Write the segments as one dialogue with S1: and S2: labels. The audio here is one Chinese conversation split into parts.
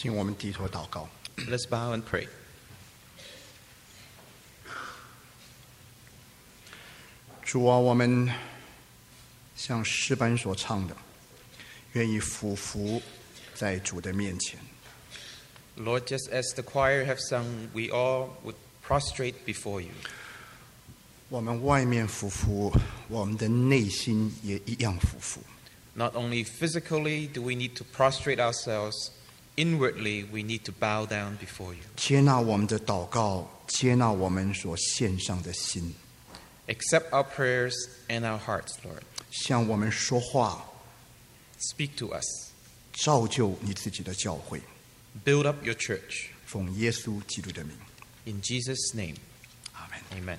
S1: 请我们低头祷告。
S2: Let's bow and pray.
S1: 主啊，我们像诗班所唱的，愿意俯伏在主的面前。
S2: Lord, just as the choir have sung, we all would prostrate before you.
S1: 我们外面俯伏，我们的内心也一样俯伏。
S2: Not only physically do we need to prostrate ourselves, inwardly we need to bow down before you.
S1: 接纳我们的祷告，接纳我们所献上的心，
S2: Accept our prayers and our hearts, Lord.
S1: 向我们说话，
S2: Speak to us.
S1: 造就你自己的教会。
S2: Build up your church.
S1: 奉耶稣基督的名，
S2: In Jesus' name,
S1: 阿门。
S2: amen.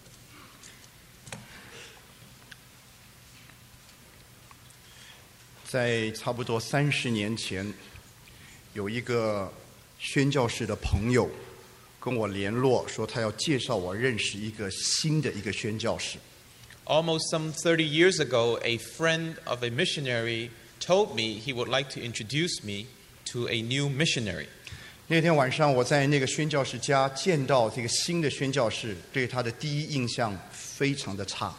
S1: 在差不多30年前，有一个宣教士的朋友跟我联络，说他要介绍我认识一个新的一个宣教士。
S2: Almost some 30 years ago, a friend of a missionary told me he would like to introduce me to a new missionary.
S1: 那天晚上，我在那个宣教士家见到这个新的宣教士，对他的第一印象非常的差。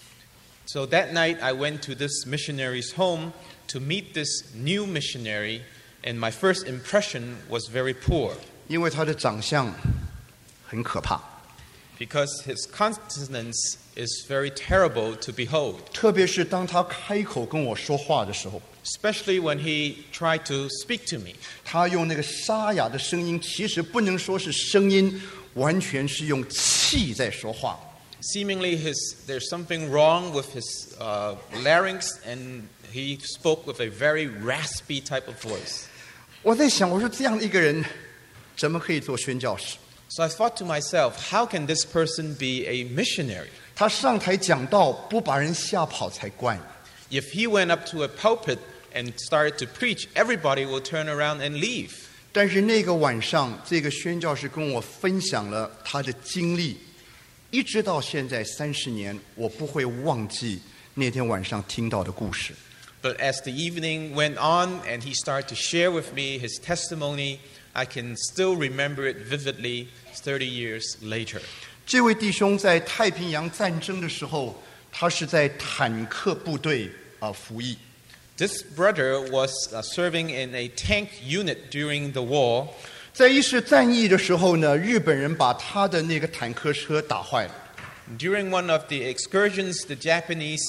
S2: So that night, I went to this missionary's home to meet this new missionary, and my first impression was very poor
S1: 因为他的长相很可怕，
S2: because his countenance is very terrible to behold,
S1: 特别是当他开口跟我说话的时候，
S2: especially when he tried to speak to me.
S1: 他用那个沙哑的声音，其实不能说是声音，完全是用气在说话。
S2: Seemingly, there's something wrong with his larynx, and he spoke with a very raspy type of voice.
S1: 我在想，我说这样的一个人，怎么可以做宣教士？
S2: So I thought to myself, how can this person be a missionary?
S1: 他上台讲道，不把人吓跑才怪。
S2: If he went up to a pulpit and started to preach, everybody will turn around and leave.
S1: 但是那个晚上，这个宣教士跟我分享了他的经历，一直到现在30年，我不会忘记那天晚上听到的故事。
S2: But as the evening went on and he started to share with me his testimony, I can still remember it vividly 30 years later.
S1: 这位弟兄在太平洋战争的时候，他是在坦克部队服役。
S2: This brother was serving in a tank unit during the war.
S1: 在一次战役的时候呢，日本人把他的那个坦克车打坏了。
S2: During one of the excursions, the Japanese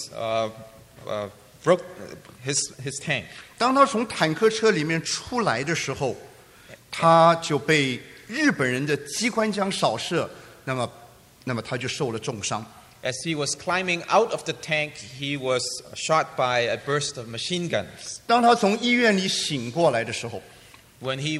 S2: broke his tank.
S1: 当他从坦克车里面出来的时候，他就被日本人的机关枪扫射，那么他就受了重伤。
S2: As he was climbing out of the tank, he was shot by a burst of machine guns.
S1: 当他从医院里醒过来的时候，
S2: When he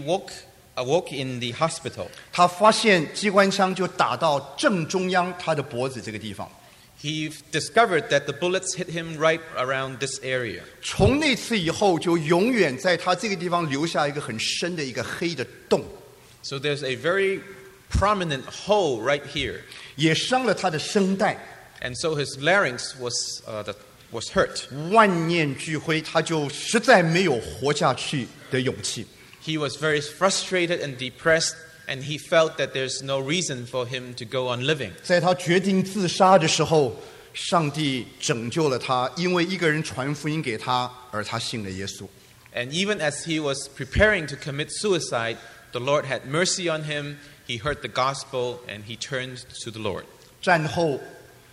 S2: awoke in the hospital,
S1: 他发现机关枪就打到正中央他的脖子这个地方。
S2: he discovered that the bullets hit him right around this area.
S1: 从那次以后，就永远在他这个地方留下一个很深的一个黑的洞，
S2: So there's a very prominent hole right here.
S1: 也伤了他的声带。
S2: And so his larynx was hurt.
S1: 万念俱灰，他就实在没有活下去的勇气。
S2: He was very frustrated and depressed, and he felt that there's no reason for him to go on living.
S1: 在他决定自杀的时候，上帝拯救了他，因为一个人传福音给他，而他信了耶稣。
S2: And even as he was preparing to commit suicide, the Lord had mercy on him. He heard the gospel and he turned to the Lord.
S1: 战后，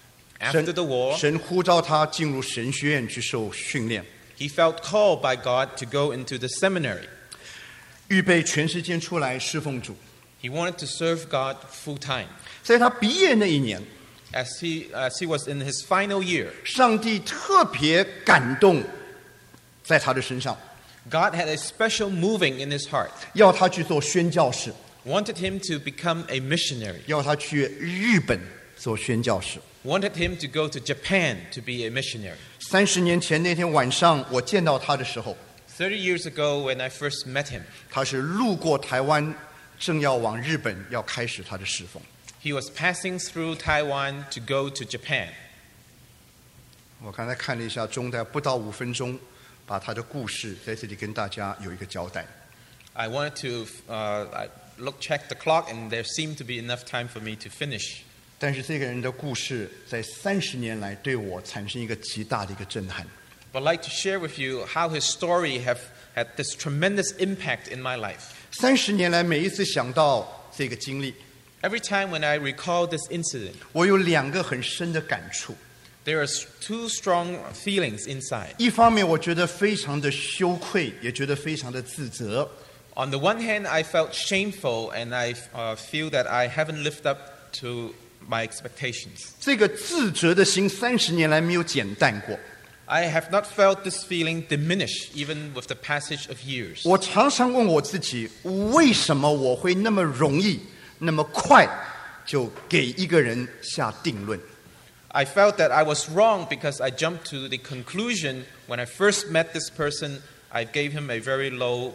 S2: After the war,
S1: 神呼召他进入神学院去受训练，
S2: he felt called by God to go into the seminary.
S1: 预备全时间出来侍奉主。
S2: He wanted to serve God full time.
S1: 在他毕业那一年，
S2: As he was in his final year,
S1: 上帝特别感动在他的身上，
S2: God had a special moving in his heart,
S1: 要他去做宣教士，
S2: wanted him to become a missionary,
S1: 要他去日本做宣教士。
S2: wanted him to go to Japan to be a missionary.
S1: 30年前那天晚上，我见到他的时候，
S2: 30 years ago, when I first met him,
S1: 他是路过台湾，正要往日本，要开始他的侍奉。
S2: he was passing through Taiwan to go to Japan.
S1: 我刚才看了一下钟，大概不到5分钟，把他的故事在这里跟大家有一个交代。
S2: I wanted to check the clock, and there seemed to be enough time for me to finish.
S1: 但是这个人的故事在30年来对我产生一个极大的一个震撼。
S2: But I'd like to share with you how his story have had this tremendous impact in my life.
S1: 30年来，每一次想到这个经历，
S2: Every time when I recall this incident,
S1: 我有2个很深的感触。
S2: there are two strong feelings inside.
S1: 一方面，我觉得非常的羞愧，也觉得非常的自责。
S2: On the one hand, I felt shameful, and I feel that I haven't lived up to my expectations.
S1: 这个自责的心30年来没有减淡过。
S2: I have not felt this feeling diminish even with the passage of years.
S1: 我常常问我自己，为什么我会那么容易、那么快就给一个人下定论？
S2: I felt that I was wrong because I jumped to the conclusion when I first met this person. I gave him a very low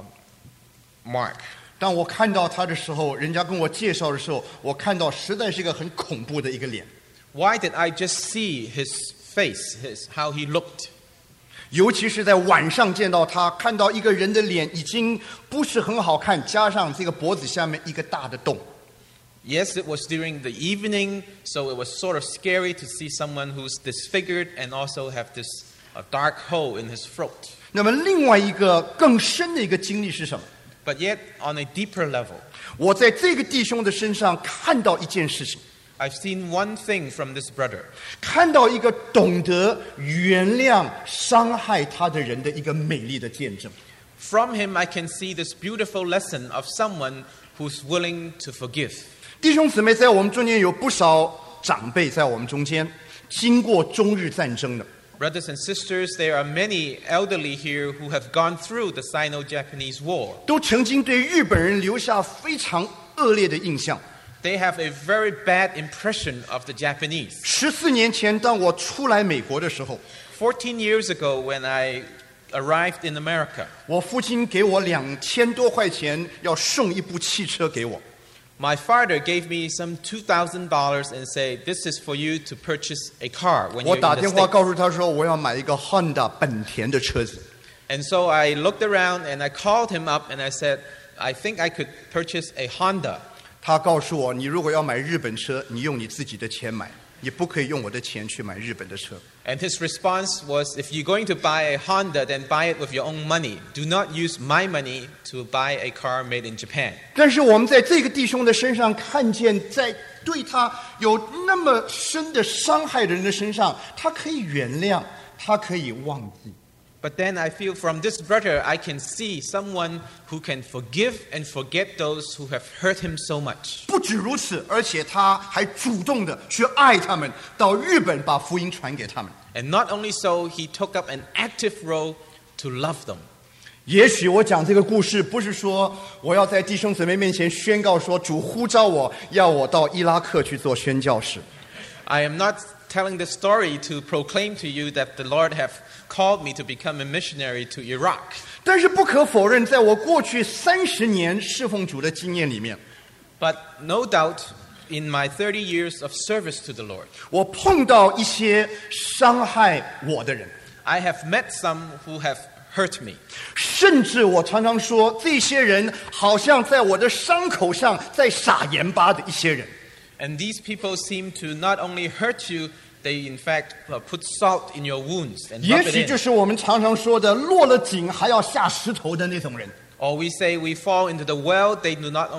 S2: mark.
S1: 当我看到他的时候，人家跟我介绍的时候，我看到实在是一个很恐怖的一个脸。
S2: Why did I just see his face, how he looked?
S1: 尤其是在晚上见到他，看到一个人的脸已经不是很好看，加上这个脖子下面一个大的洞。
S2: Yes, it was during the evening, so it was sort of scary to see someone who's disfigured and also have this dark hole in his throat.
S1: 那么另外一个更深的一个经历是什么？
S2: But yet, on a deeper level,
S1: 我在这个弟兄的身上看到一件事情，
S2: I've seen one thing from this brother.
S1: 看到一个懂得原谅伤害他的人的一个美丽的见证。
S2: From him, I can see this beautiful lesson of someone who's willing to forgive.
S1: 弟兄姊妹，在我们中间有不少长辈在我们中间，经过中日战争的。
S2: Brothers and sisters, there are many elderly here who have gone through the Sino-Japanese War.
S1: 都曾经对日本人留下非常恶劣的印象。
S2: They have a very bad impression of the Japanese.
S1: 14年前，当我出来美国的时候，
S2: 14 years ago, when I arrived in America,
S1: 我父亲给我2000多块钱，要送一部汽车给我。
S2: my father gave me some $2,000 and said, "This is for you to purchase a car when
S1: 我
S2: you're
S1: 打
S2: in
S1: 电
S2: the
S1: 话
S2: States."
S1: 告诉他说，我要买一个 Honda 本田的车子。
S2: And so I looked around and I called him up and I said, "I think I could purchase a Honda."
S1: 他告诉我，你如果要买日本车，你用你自己的钱买，你不可以用我的钱去买日本的车。
S2: And his response was, "If you're going to buy a Honda, then buy it with your own money. Do not use my money to buy a car made in Japan."
S1: 但是我们在这个弟兄的身上看见，在对他有那么深的伤害的人的身上，他可以原谅，他可以忘记。
S2: But then I feel from this brother, I can see someone who can forgive and forget those who have hurt him so much.
S1: 不止如此，而且他还主动的去爱他们，到日本把福音传给他们。
S2: And not only so, he took up an active role to love them.
S1: 也许我讲这个故事，不是说我要在弟兄姊妹面前宣告说主呼召我，要我到伊拉克去做宣教士。
S2: I am not telling this story to proclaim to you that the Lord have called me to become a missionary to Iraq.
S1: 但是不可否认，在我过去30年侍奉主的经验里面，
S2: But no doubt, in my 30 years of service to the Lord,
S1: 我碰到一些伤害我的人，
S2: I have met some who have hurt me.
S1: 甚至我常常说，这些人好像在我的伤口上在撒盐巴的一些人。
S2: And these people seem to not only hurt you, they in fact put salt in your wounds and
S1: 也
S2: rub
S1: 许
S2: it
S1: 就
S2: in.
S1: 是我们常常说的落了井还要下石头的那种人。
S2: Or we say we fall into the well, they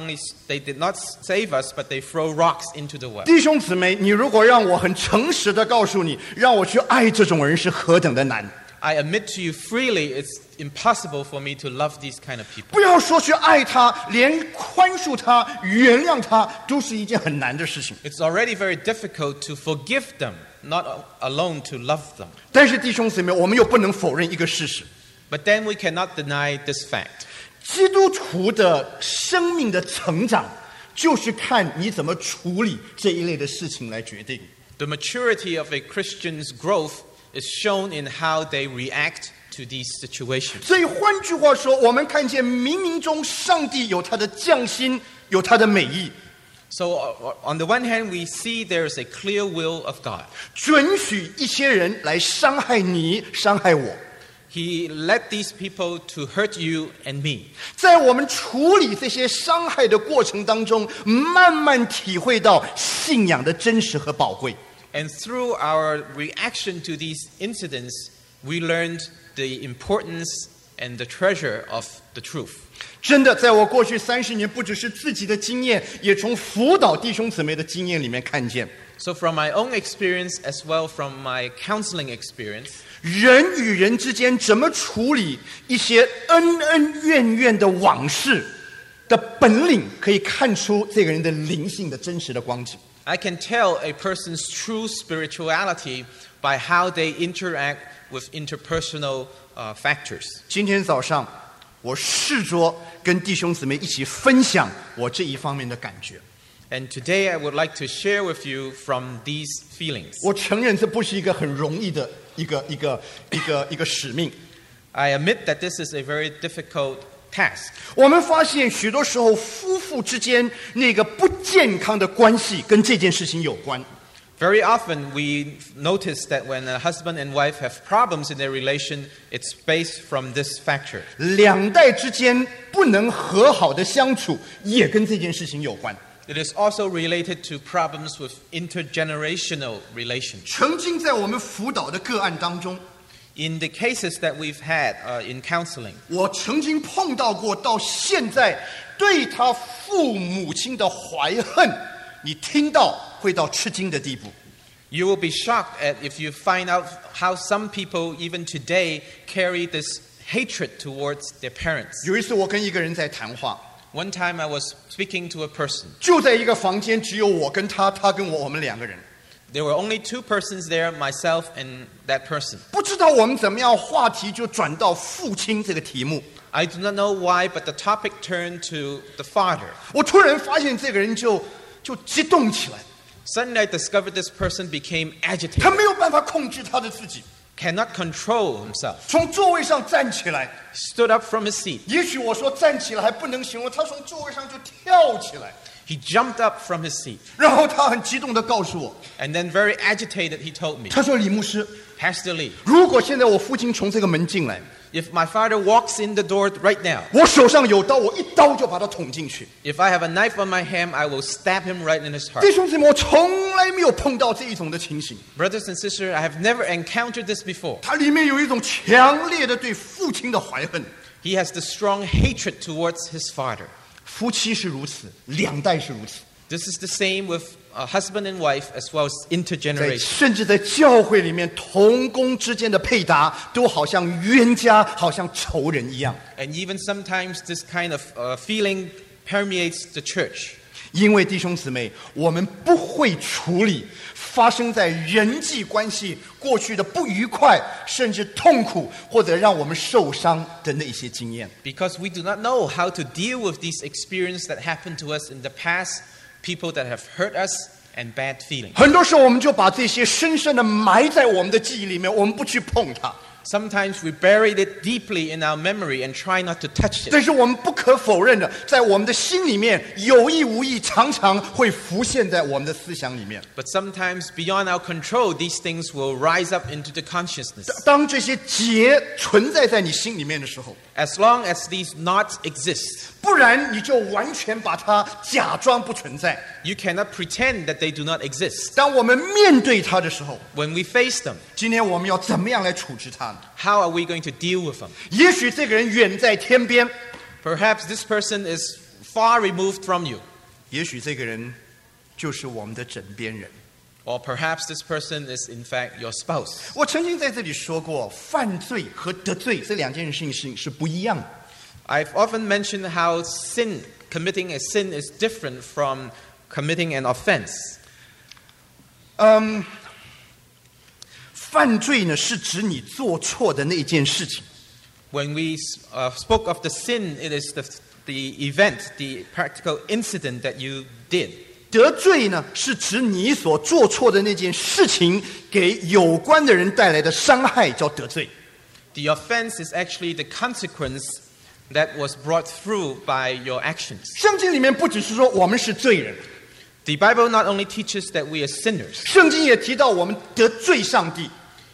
S2: did not save us, but they throw rocks into the well.
S1: 弟兄姊妹，你如果让我很诚实的告诉你，让我去爱这种人是何等的难。
S2: I admit to you freely, it's impossible for me to love these kind of people.
S1: 不要说去爱他，连宽恕他、原谅他，都是一件很难的事情。
S2: It's already very difficult to forgive them, not alone to love them.
S1: 但是弟兄姊妹，我们又不能否认一个事实：
S2: But then we cannot deny this fact.
S1: 基督徒的生命的成长，就是看你怎么处理这一类的事情来决定。
S2: The maturity of a Christian's growth is shown in how they react to these situations.
S1: 所以换句话说，我们看见冥冥中上帝有他的匠心，有他的美意，
S2: So on the one hand, we see there is a clear will of God.
S1: 准许一些人来伤害你、伤害我。
S2: He led these people to hurt you and me.
S1: 在我们处理这些伤害的过程当中，慢慢体会到信仰的真实和宝贵。
S2: And through our reaction to these incidents, we learned the importance and the treasure of the truth.
S1: 真的，在我过去30年，不只是自己的经验，也从辅导弟兄姊妹的经验里面看见，
S2: So from my own experience as well from my counseling experience,
S1: 人与人之间怎么处理一些恩恩怨怨的往事的本领，可以看出这个人的灵性的真实的光景。
S2: I can tell a person's true spirituality by how they interact with interpersonal factors.
S1: 今天早上，我试着跟弟兄姊妹一起分享我这一方面的感觉。
S2: And today I would like to share with you from these feelings.
S1: 我承认这不是一个很容易的一个使命。
S2: I admit that this is a very difficult task.
S1: 我们发现许多时候夫妇之间那个不健康的关系跟这件事情有关。
S2: Very often we notice that when a husband and wife have problems in their relation, it's based from this factor.
S1: 两代之间不能和好的相处，也跟这件事情有关。
S2: It is also related to problems with intergenerational relations.
S1: 曾经在我们辅导的个案当中，
S2: In the cases that we've had in counseling,
S1: 我曾经碰到过到现在对他父母亲的怀恨，你听到会到吃惊的地步。
S2: you will be shocked at if you find out how some people even today carry this hatred towards their parents.
S1: 有一次我跟一个人在谈话，
S2: One time I was speaking to a person.
S1: 就在一个房间，只有我跟他，他跟我们两个人。
S2: There were only two persons there, myself and that person.
S1: 不知道我们怎么样，话题就转到父亲这个题目。
S2: I do not know why, but the topic turned to the father.
S1: 我突然发现这个人就激动起来，
S2: Suddenly I discovered this person became
S1: 他
S2: agitated,
S1: 没有办法控制他的自己，
S2: cannot control himself.
S1: 从座位上站起来。
S2: Stood up from his seat.
S1: 也许我说站起来还不能形容，他从座位上就跳起来，
S2: He jumped up from his seat.
S1: 然后他很激动地告诉我，
S2: And then very agitated, he told me,
S1: 他说：“李牧师，
S2: Pastor Lee,
S1: 如果现在我父亲从这个门进来，
S2: if my father walks in the door right now,
S1: 我手上有刀，我一刀就把他捅进去。
S2: if I have a knife on my hand, I will stab him right in his heart.
S1: 弟兄姊妹，我从来没有碰到这一种的情形，
S2: Brothers and sisters, I have never encountered this before.
S1: 它里面有一种强烈的对父亲的怀恨。
S2: He has the strong hatred towards his father.
S1: 夫妻是如此，两代是如此，
S2: This is the same with a husband and wife as well as
S1: 在
S2: intergeneration.
S1: 甚至在教会里面，同工之间的配搭都好像冤家，好像仇人一样。
S2: And even sometimes this kind of feeling permeates the church.
S1: 因为弟兄姊妹，我们不会处理发生在人际关系过去的不愉快，甚至痛苦，或者让我们受伤的那些经验。
S2: Because we do not know how to deal with these experiences that happened to us in the past, people that have hurt us, and bad feelings.
S1: 很多时候，我们就把这些深深的埋在我们的记忆里面，我们不去碰它。
S2: Sometimes we buried it deeply in our memory and try not to touch it.
S1: 但是我们不可否认的，在我们的心里面，有意无意，常常会浮现在我们的思想里面。
S2: But sometimes beyond our control, these things will rise up into the consciousness.
S1: 当这些结存在在你心里面的时候，
S2: As long as these knots exist,
S1: 不然你就完全把它假装不存在。
S2: you cannot pretend that they do not exist.
S1: 当我们面对它的时候，
S2: When we face them,
S1: 今天我们要怎么样来处置它呢？
S2: how are we going to deal with them?
S1: 也许这个人远在天边，
S2: Perhaps this person is far removed from you.
S1: 也许这个人就是我们的枕边人。
S2: Or perhaps this person is in fact your spouse.
S1: 我曾经在这里说过，犯罪和得罪这两件事情是不一样的。
S2: I've often mentioned how committing a sin is different from committing an offense.
S1: 犯罪呢是指你做错的那件事情，
S2: When we spoke of the sin, it is the event, the practical incident that you did.
S1: 得罪呢是指你所做错的那件事情给有关的人带来的伤害，叫得罪。
S2: The offense is actually the consequence that was brought through by your actions.
S1: 圣经里面不只是说我们是罪人，
S2: The Bible not only teaches that we are sinners,
S1: 圣经也提到我们得罪上帝。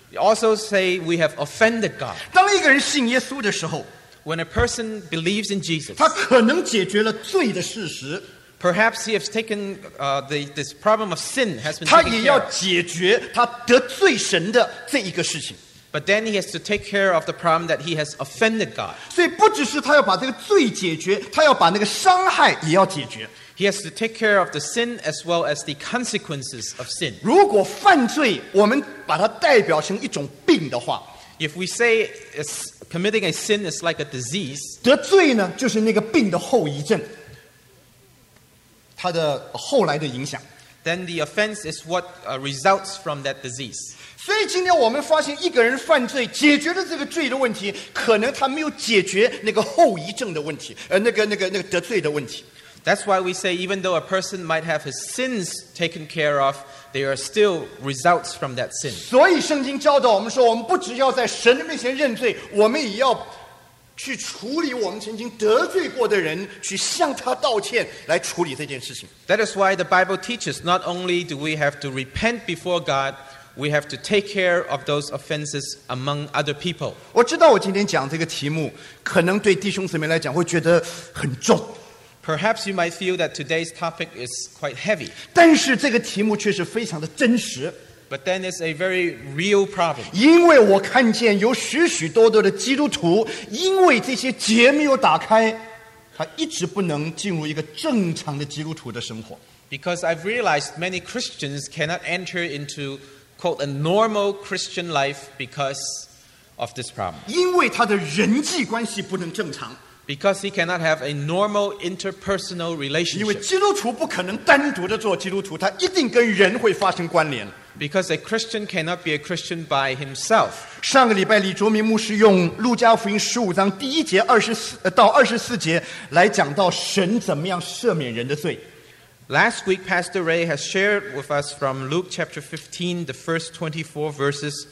S2: We also say we have offended God.
S1: 当一个人信耶稣的时候，
S2: When a person believes in Jesus,
S1: 他可能解决了罪的事实，
S2: perhaps he has taken this problem of sin has been
S1: 他
S2: taken
S1: 也
S2: care
S1: 要
S2: of.
S1: 解决他得罪神的这一个事情。
S2: But then he has to take care of the problem that he has offended God.
S1: 所以不只是他要把这个罪解决，他要把那个伤害也要解决。
S2: He has to take care of the sin as well as the consequences of sin.
S1: 如果犯罪，我们把它代表成一种病的话，
S2: If we say committing a sin is like a disease,
S1: 得罪呢就是那个病的后遗症，它的后来的影响。
S2: then the offense is what results from that disease.
S1: 所以今天我们发现，一个人犯罪解决了这个罪的问题，可能他没有解决那个后遗症的问题，那个得罪的问题。
S2: That's why we say even though a person might have his sins taken care of, there are still results from that sin.
S1: 所以圣经教导我们说，我们不只要在神的面前认罪，我们也要去处理我们曾经得罪过的人，去向他道歉，来处理这件事情。
S2: That is why the Bible teaches not only do we have to repent before God, we have to take care of those offenses among other people.
S1: 我知道我今天讲这个题目，可能对弟兄姊妹来讲会觉得很重，
S2: Perhaps you might feel that today's topic is quite heavy,
S1: 但是这个题目却是非常的真实。
S2: but then it's a very real problem.
S1: 因为我看见有许许多多的基督徒，因为这些结没有打开，他一直不能进入一个正常的基督徒的生活。
S2: Because I've realized many Christians cannot enter into, quote, a normal Christian life because of this problem.
S1: 因为他的人际关系不能正常，
S2: Because he cannot have a normal interpersonal
S1: 因为
S2: relationship.
S1: 基督徒不可能单独的做基督徒，他一定跟人会发生关联。
S2: Because a Christian cannot be a Christian by himself.
S1: 上个礼拜李卓明牧师用路加福音15章第1节到24节来讲到神怎么样赦免人的罪。
S2: Last week, Pastor Ray has shared with us from Luke chapter 15, the first 24 verses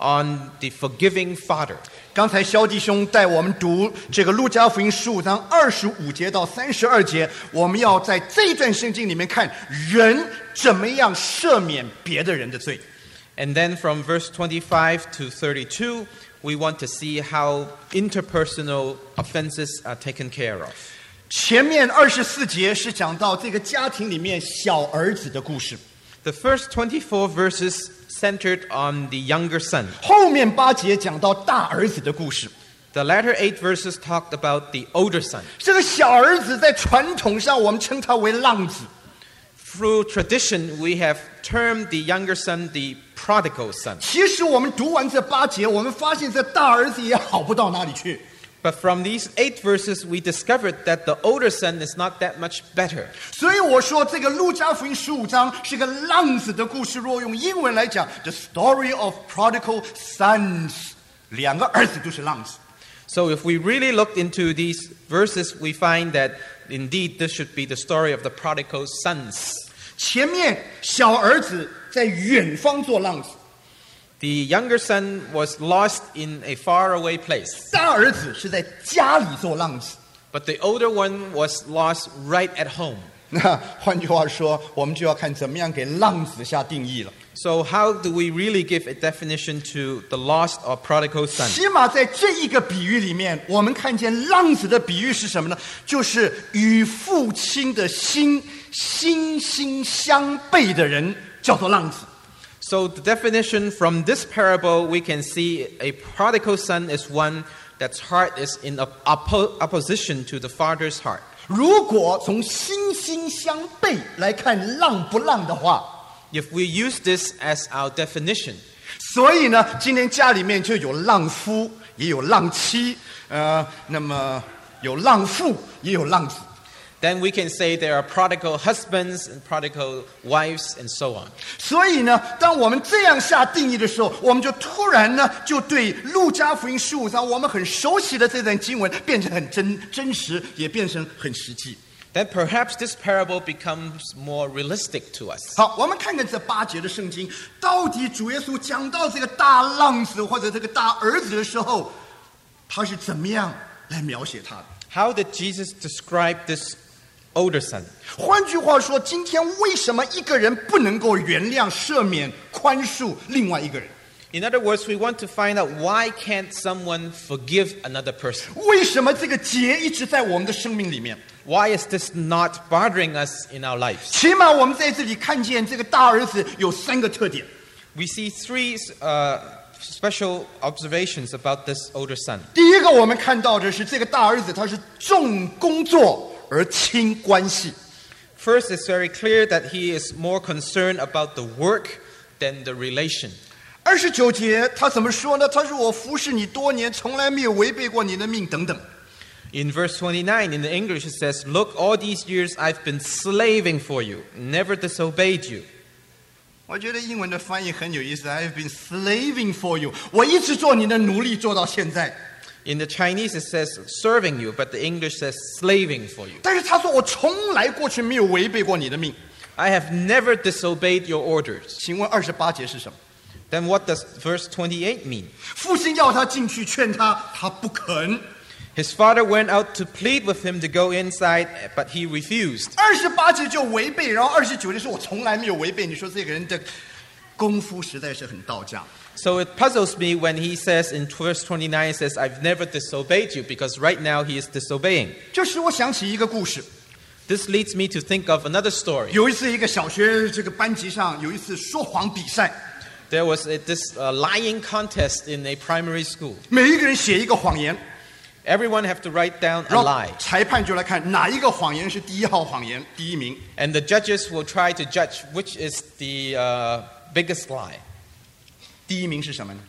S2: on the forgiving Father.
S1: 刚才肖弟兄带我们读这个路加福音15章25节到32节，我们要在这一段圣经里面看人怎么样赦免别的人的罪。
S2: And then from verse 25 to 32, we want to see how interpersonal offenses are taken care of.
S1: 前面24节是讲到这个家庭里面小儿子的故事，
S2: The first 24 verses centered on the younger son.
S1: 后面8节讲到大儿子的故事。
S2: The latter 8 verses talked about the older son.
S1: 这个小儿子在传统上我们称他为浪子，
S2: Through tradition, we have termed the younger son the prodigal son.
S1: 其实我们读完这8节，我们发现这大儿子也好不到哪里去。
S2: But from these 8 verses, we discovered that the older son is not that much better.
S1: 所以我说，这个路加福音15章是个浪子的故事。若用英文来讲 ，The story of prodigal sons， 两个儿子都是浪子。
S2: So if we really looked into these verses, we find that indeed this should be the story of the prodigal sons.
S1: 前面小儿子在远方做浪子，
S2: The younger son was lost in a faraway place,
S1: 大儿子是在家里做浪子。
S2: but the older one was lost right at home.
S1: 那换句话说，我们就要看怎么样给浪子下定义了。
S2: So how do we really give a definition to the lost or prodigal son?
S1: 起码在这一个比喻里面，我们看见浪子的比喻是什么呢？就是与父亲的心相悖的人，叫做浪子。
S2: So the definition from this parable, we can see a prodigal son is one that's heart is in opposition to the father's heart.
S1: 如果从心相悖来看浪不浪的话，
S2: If we use this as our definition,
S1: 所以呢，今天家里面就有浪夫，也有浪妻，那么有浪妇，也有浪子。
S2: then we can say there are prodigal husbands and prodigal wives and so on.
S1: 所以呢，当我们这样下定义的时候，我们就突然呢，就对路加福音15章我们很熟悉的这段经文变成很真实，也变成很实际。
S2: Then perhaps this parable becomes more realistic to us.
S1: 好，我们看看这8节的圣经，到底主耶稣讲到这个大浪子或者这个大儿子的时候，他是怎么样来描写他的？
S2: How did Jesus describe this older son?
S1: 换句话说，今天为什么一个人不能够原谅、赦免、宽恕另外一个人？
S2: In other words, we want to find out why can't someone forgive another person?
S1: 为什么这个结一直在我们的生命里面？
S2: Why is this not bothering us in our lives?
S1: 起码我们在这里看见这个大儿子有3个特点。
S2: We see three special observations about this older son.
S1: 第一个，我们看到的是这个大儿子他是重工作而轻关系。
S2: First, it's very clear that he is more concerned about the work than the relation.
S1: 29节他怎么说呢？他说我服侍你多年，从来没有违背过你的命等等。
S2: In verse 29, in the English, it says, "Look, all these years I've been slaving for you, never disobeyed you."
S1: 我觉得英文的翻译很有意思 ，I've been slaving for you， 我一直做你的奴隶，做到现在。
S2: In the Chinese, it says serving you, but the English says slaving for you.
S1: 但是他说我从来过去没有违背过你的命。
S2: I have never disobeyed your orders.
S1: 请问28节是什么？
S2: Then what does verse 28 mean?
S1: 父亲要他进去劝他，他不肯。
S2: His father went out to plead with him to go inside, but he refused.
S1: 28节就违背，然后29节说我从来没有违背。你说这个人的功夫实在是很到家。
S2: So it puzzles me when he says in verse 29, he says, I've never disobeyed you, because right now he is disobeying.
S1: 这使我想起一个故事。
S2: This leads me to think of another story.
S1: 有一次，一个小学这个班级上有一次说谎比赛，
S2: There was this lying contest in a primary school.
S1: 每一个人写一个谎言，
S2: Everyone have to write down a
S1: 然后
S2: lie.
S1: 裁判就来看哪一个谎言是第1号谎言，第1名。
S2: And the judges will try to judge which is the biggest lie.
S1: 第1名是什么呢？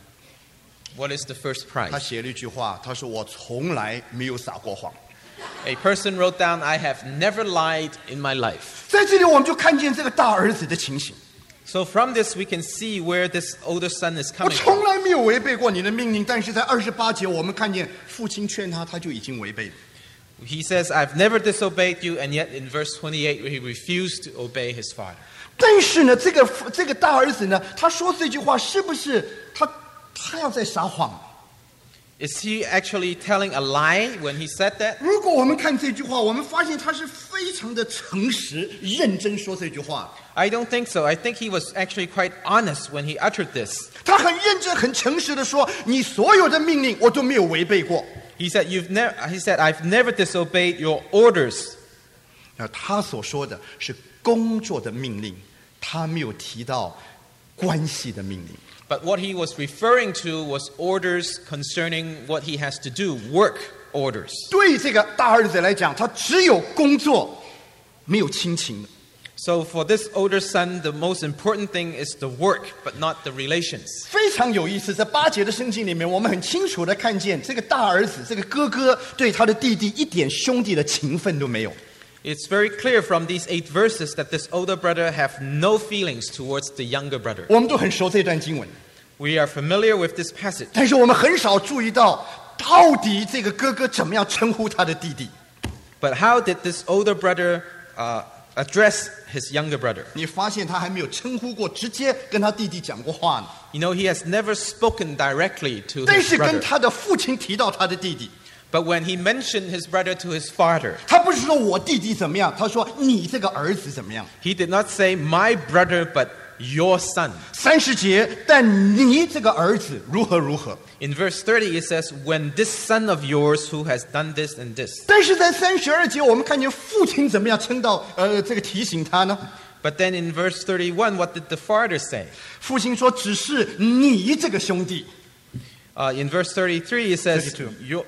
S2: What is the first
S1: 他
S2: prize?
S1: 写了一句话，他说我从来没有撒过谎。
S2: A person wrote down, I have never lied in my life.
S1: 在这里我们就看见这个大儿子的情形。
S2: So from this, we can see where this older son is
S1: 我
S2: coming
S1: 从
S2: from.
S1: 来没有违背过你的命令，但是在28节我们看见父亲劝他，他就已经违背了。
S2: He says, I've never disobeyed you, and yet in verse 28, he refused to obey his father.
S1: 但是呢，这个大儿子呢，他说这句话是不是他要在撒谎？
S2: Is he actually telling a lie when he said that?
S1: 如果我们看这句话，我们发现他是非常的诚实、认真说这句话。
S2: I don't think so. I think he was actually quite honest when he uttered this.
S1: 他很认真、很诚实的说：“你所有的命令我都没有违背过。
S2: He said, I've never disobeyed your orders. ”
S1: 那他所说的是工作的命令，他没有提到关系的命令。
S2: But what he was referring to was orders concerning what he has to do, work orders.
S1: 对这个大儿子来讲，他只有工作，没有亲情的。
S2: So for this older son, the most important thing is the work, but not the relations.
S1: 非常有意思，在8节的圣经里面，我们很清楚的看见这个大儿子，这个哥哥对他的弟弟一点兄弟的情分都没有。
S2: It's very clear from these 8 verses that this older brother have no feelings towards the younger brother.
S1: 我们都很熟这段经文，
S2: We are familiar with this passage.
S1: 但是我们很少注意到，到底这个哥哥怎么样称呼他的弟弟。
S2: But how did this older brother address his younger brother?
S1: 你发现他还没有称呼过，直接跟他弟弟讲过话呢。
S2: You know, he has never spoken directly to
S1: 但
S2: his
S1: 是跟
S2: brother.
S1: 他的父亲提到他的弟弟，
S2: But when he mentioned his brother to his father,
S1: 他不是说我弟弟怎么样，他说你这个儿子怎么样。
S2: he did not say, my brother, but your son.
S1: 30节，但你这个儿子如何如何。
S2: In verse 30, it says, when this son of yours who has done this and this.
S1: 但是在32节，我们看见父亲怎么样称到这个提醒他呢？
S2: But then in verse 31, what did the father say?
S1: 父亲说：“只是你这个兄弟。
S2: In verse 33, it says,
S1: 32.
S2: your,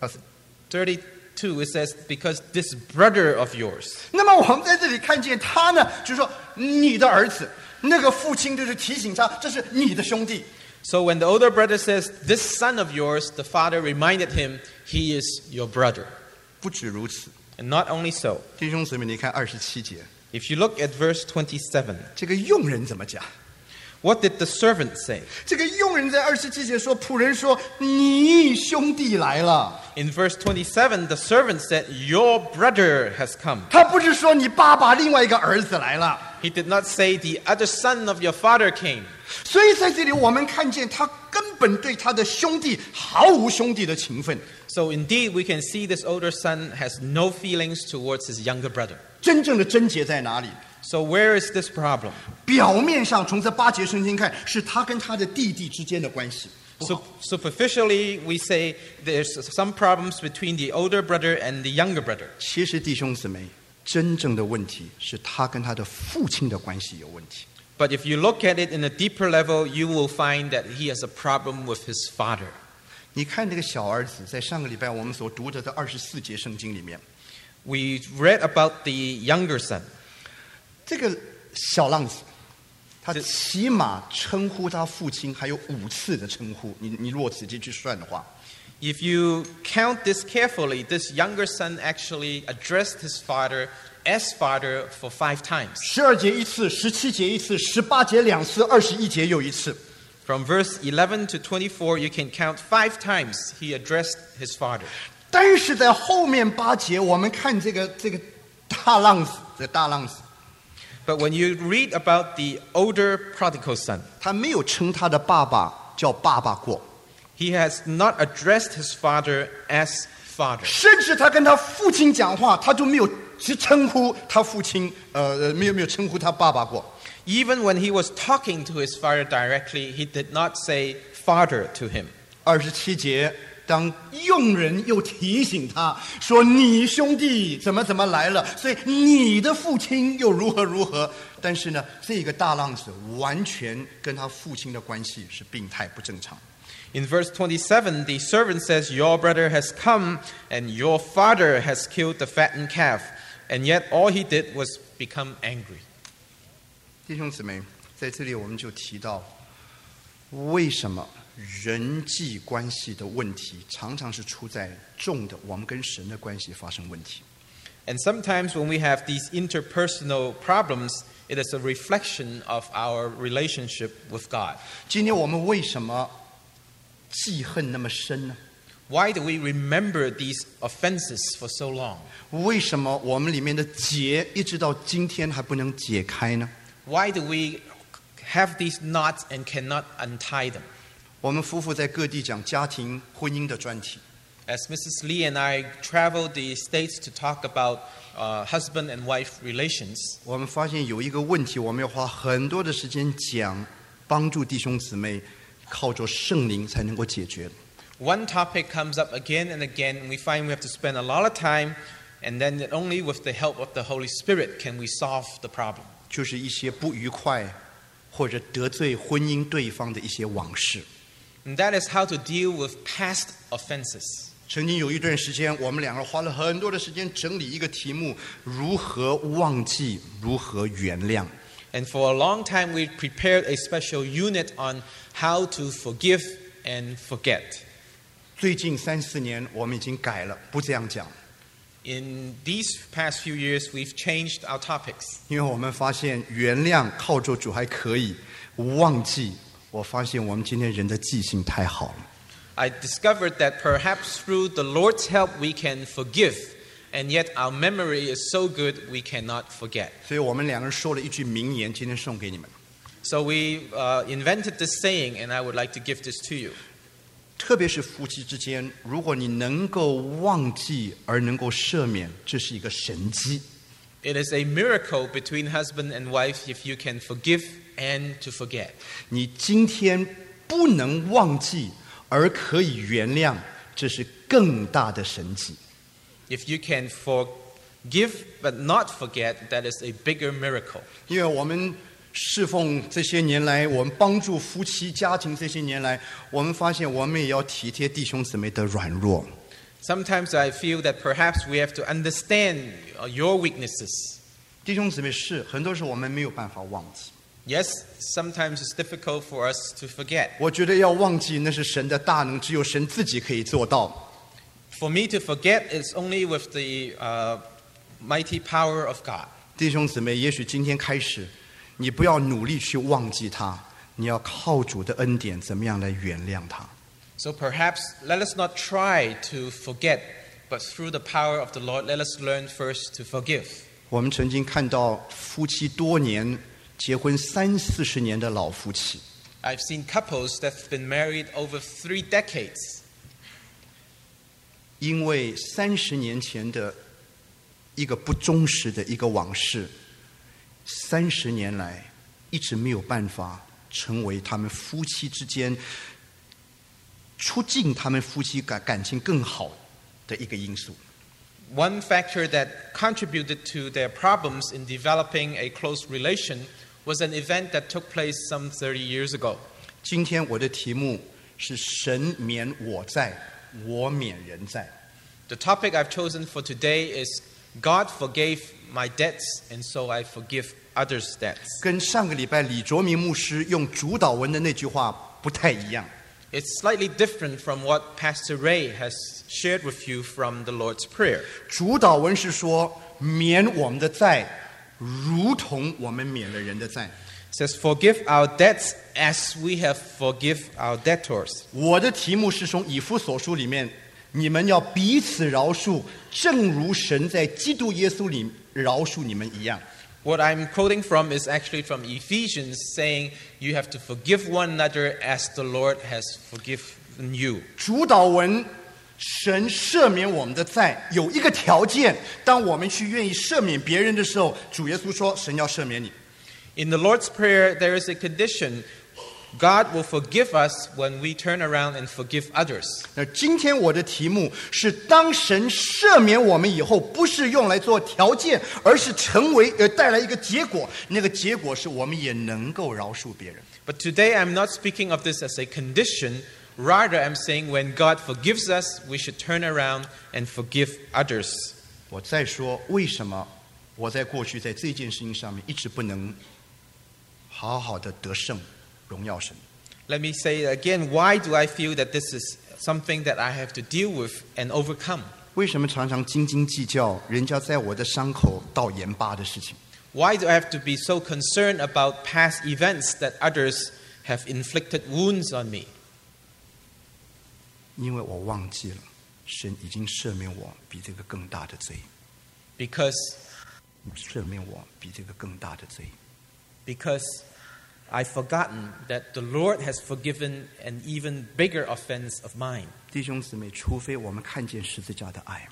S2: 32, it says, because this brother of yours. ”
S1: 那么我们在这里看见他呢，就是说你的儿子，那个父亲就是提醒他，这是你的兄弟。
S2: So when the older brother says, this son of yours, the father reminded him, he is your brother.
S1: 不止如此，
S2: And not only so,
S1: 弟兄姊妹，你看27节，
S2: if you look at verse 27,
S1: 这个佣人怎么讲？
S2: what did the servant say?
S1: 这个佣人在27节说，仆人说：“你兄弟来了。
S2: In verse 27, the servant said, your brother has come. ”
S1: 他不是说你爸爸另外一个儿子来了。
S2: He did not say the other son of your father came.
S1: 所以在这里我们看见他根本对他的兄弟毫无兄弟的情分。
S2: So indeed, we can see this older son has no feelings towards his younger brother.
S1: 真正的症结在哪里？
S2: So where is this problem?
S1: 表面上从这8节圣经看，是他跟他的弟弟之间的关系。
S2: So superficially, we say there's some problems between the older brother and the younger brother.
S1: 其实弟兄姊妹，真正的问题是他跟他的父亲的关系有问题。
S2: But if you look at it in a deeper level, you will find that he has a problem with his father.
S1: 你看这个小儿子，在上个礼拜我们所读的这24节圣经里面，
S2: We read about the younger son.
S1: 这个小浪子，他起码称呼他父亲还有5次的称呼。你如果仔细去算的话，
S2: If you count this carefully, this younger son actually addressed his father as father for 5 times.
S1: 12节1次，17节1次，18节2次，21节又1次。
S2: From verse 11 to 24, you can count 5 times he addressed his father.
S1: 但是在后面8节，我们看这个大浪子，
S2: But when you read about the older prodigal son,
S1: 他没有称他的爸爸叫爸爸过，
S2: he has not addressed his father as father.
S1: 甚至他跟他父亲讲话，他就没有只称呼他父亲，没有称呼他爸爸过。
S2: Even when he was talking to his father directly, he did not say father to him.
S1: 27节，当佣人又提醒他说：“你兄弟怎么来了，所以你的父亲又如何。”但是呢，这个大浪子完全跟他父亲的关系是病态不正常。
S2: In verse 27, the servant says, Your brother has come, and your father has killed the fattened calf. And yet all he did was become angry.
S1: 弟兄姊妹，在这里我们就提到，为什么人际关系的问题常常是出在重的我们跟神的关系发生问题。
S2: And sometimes when we have these interpersonal problems, it is a reflection of our relationship with God.
S1: 今天我们为什么记恨那么深呢？
S2: Why do we remember these offenses for so long?
S1: 为什么我们里面的结一直到今天还不能解开呢？
S2: Why do we have these knots and cannot untie them?
S1: 我们夫妇在各地讲家庭婚姻的专题，
S2: As Mrs. Lee and I traveled the States to talk about husband and wife relations,
S1: 我们发现有一个问题，我们要花很多的时间讲，帮助弟兄姊妹靠着圣灵才能够解决。
S2: one topic comes up again and again, and we find we have to spend a lot of time, and then only with the help of the Holy Spirit can we solve the problem.
S1: 就是一些不愉快或者得罪婚姻对方的一些往事。
S2: And that is how to deal with past offenses.
S1: 曾经有一段时间，我们两个人花了很多的时间整理一个题目：如何忘记，如何原谅。
S2: And for a long time, we prepared a special unit on how to forgive and forget.
S1: 最近3、4年，我们已经改了，不这样讲，
S2: In these past few years, we've changed our topics.
S1: 因为我们发现原谅靠着主还可以，忘记，我发现我们今天人的记性太好了。
S2: I discovered that perhaps through the Lord's help, we can forgive, and yet our memory is so good we cannot forget.
S1: 所以我们两个人说了一句名言，今天送给你们。
S2: So we invented this saying, and I would like to give this to you.
S1: 特别是夫妻之间，如果你能够忘记而能够赦免，这是一个神迹。
S2: It is a miracle between husband and wife if you can forgive and to forget.
S1: 你今天不能忘记而可以原谅，这是更大的神迹。
S2: If you can forgive but not forget, that is a bigger miracle.
S1: 因为我们侍奉这些年来，我们帮助夫妻家庭这些年来，我们发现我们也要体贴弟兄姊妹的软弱。
S2: Sometimes I feel that perhaps we have to understand your weaknesses.
S1: 弟兄姊妹是很多时候我们没有办法忘记。
S2: Yes, sometimes it's difficult for us to forget.
S1: 我觉得要忘记那是神的大能，只有神自己可以做到。
S2: For me to forget is only with the mighty power of God.
S1: 弟兄姊妹，也许今天开始，你不要努力去忘记他，你要靠主的恩典，怎么样来原谅他？
S2: So perhaps let us not try to forget, but through the power of the Lord, let us learn first to forgive.
S1: 我们曾经看到夫妻多年结婚30、40年的老夫妻，
S2: I've seen couples that have been married over 3 decades.
S1: 因为30年前的一个不忠实的一个往事， 30年来一直没有办法成为他们夫妻之间促进他们夫妻感情更好的一个因素。
S2: One factor that contributed to their problems in developing a close relation was an event that took place some 30 years ago.
S1: 今天我的题目是神免我债，我免人债。
S2: The topic I've chosen for today is God forgave my debts, and so I forgive others' debts.
S1: 跟上个礼拜李卓明牧师用主导文的那句话不太一样。
S2: It's slightly different from what Pastor Ray has shared with you from the Lord's Prayer.
S1: 主导文是说免我们的债，如同我们免了人的债。
S2: It says, forgive our debts as we have forgive our debtors.
S1: 我的题目是从以弗所书里面，你们要彼此饶恕，正如神在基督耶稣里饶恕你们一样。
S2: What I'm quoting from is actually from Ephesians, saying you have to forgive one another as the Lord has forgiven you.
S1: 主导文，神赦免我们的债有一个条件，当我们去愿意赦免别人的时候，主耶稣说神要赦免你。
S2: In the Lord's Prayer, there is a condition. God will forgive us when we turn around and forgive others.
S1: 那今天我的题目是：当神赦免我们以后，不是用来做条件，而是带来一个结果。那个结果是我们也能够饶恕别人。
S2: But today, I'm not speaking of this as a condition. Rather, I'm saying when God forgives us, we should turn around and forgive others.
S1: 我再说，为什么我在过去在这件事情上面一直不能好好的得胜？荣耀神。
S2: Let me say again, why do I feel that this is something that I have to deal with and overcome?
S1: 为什么常常斤斤计较人家在我的伤口倒盐巴的事情？
S2: Why do I have to be so concerned about past events that others have inflicted wounds on me?
S1: 因为我忘记了，神已经赦免我比这个更大的罪，
S2: Because
S1: 赦免我比这个更大的罪。
S2: I've forgotten that the Lord has forgiven an even bigger offense of mine.
S1: 弟兄姊妹，除非我们看见十字架的爱，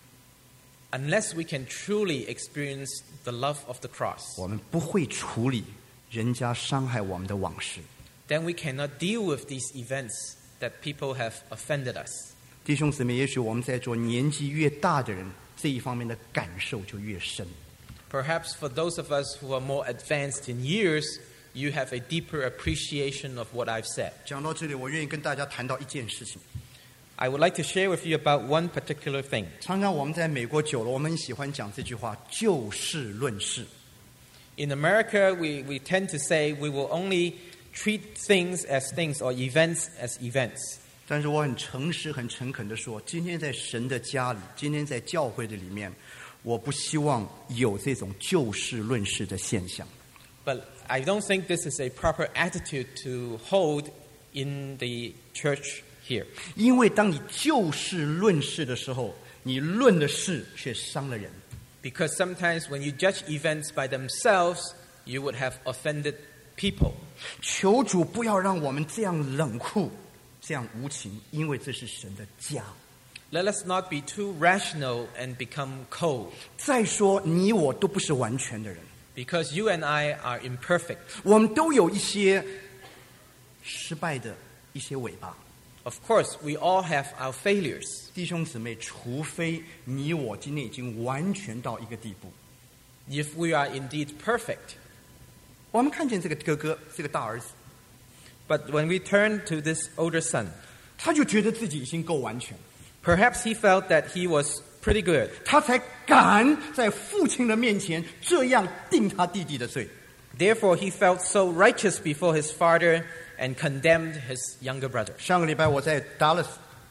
S2: Unless we can truly experience the love of the cross,
S1: 我们不会处理人家伤害我们的往事。
S2: then we cannot deal with these events that people have offended us.
S1: 弟兄姊妹，也许我们在座年纪越大的人，这一方面的感受就越深。
S2: Perhaps for those of us who are more advanced in years, you have a deeper appreciation of what I've said.
S1: 讲到这里，我愿意跟大家谈到一件事情。
S2: I would like to share with you about one particular thing.
S1: 常常我们在美国久了，我们喜欢讲这句话：就事论事。
S2: In America, we tend to say we will only treat things as things or events as events.
S1: 但是我很诚实、很诚恳地说，今天在神的家里，今天在教会的里面，我不希望有这种就事论事的现象。
S2: But I don't think this is a proper attitude to hold in the church here.
S1: 因为当你就事论事的时候，你论的事却伤了人。
S2: Because sometimes when you judge events by themselves, you would have offended people.
S1: 求主不要让我们这样冷酷，这样无情，因为这是神的家。
S2: Let us not be too rational and become cold.
S1: 再说，你我都不是完全的人，
S2: Because you and I are imperfect.
S1: 我们都有一些失败的一些尾巴。
S2: Of course, we all have our failures.
S1: 弟兄姊妹，除非你我今天已经完全到一个地步，
S2: If we are indeed perfect.
S1: 我们看见这个哥哥，这个大儿子，
S2: But when we turn to this older son,
S1: 他就觉得自己已经够完全，
S2: perhaps he felt that he was pretty good.
S1: 他才敢在父亲的面前这样定他弟弟的罪。
S2: Therefore, he felt so righteous before his father and condemned his younger brother.
S1: 上个礼拜我在 Dallas，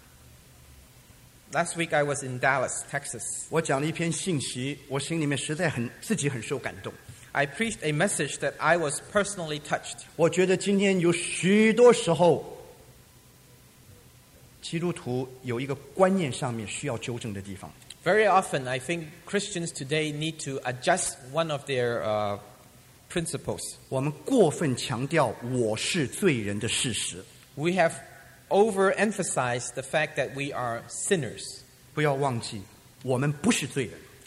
S2: Last week I was in Dallas, Texas.
S1: 我讲了一篇信息，我心里面实在自己很受感动。
S2: I preached a message that I was personally touched.
S1: 我觉得今天有许多时候，基督徒有一个观念上面需要纠正的地方。
S2: Very often, I think Christians today need to adjust one of their principles.
S1: 我们过分强调我是罪人的事实，
S2: We have overemphasized the fact that we are sinners.
S1: 不要忘记，我们不是罪人。